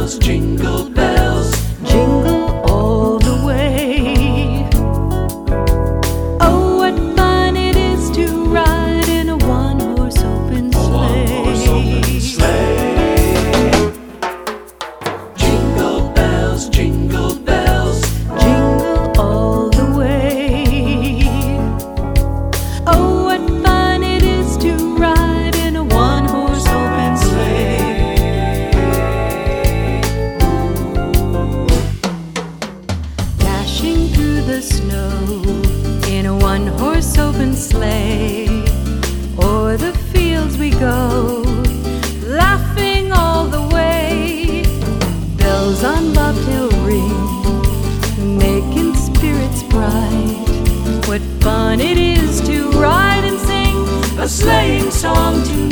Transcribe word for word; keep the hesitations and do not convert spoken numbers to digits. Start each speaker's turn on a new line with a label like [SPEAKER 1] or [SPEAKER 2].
[SPEAKER 1] bells, jingle bells,
[SPEAKER 2] jingle all the way. Oh, what fun it is to ride in a one-horse open
[SPEAKER 1] a
[SPEAKER 2] sleigh.
[SPEAKER 1] one-horse open sleigh. Jingle bells, jingle bells,
[SPEAKER 2] Jingle all the way. Oh, what fun it is to ride in a one-horse open sleigh. Dashing through the snow in a one-horse open sleigh. O'er the fields we go, laughing all the way. Bells on bobtail ring, making spirits bright. What fun it is to ride and sing
[SPEAKER 1] a sleighing song tonight.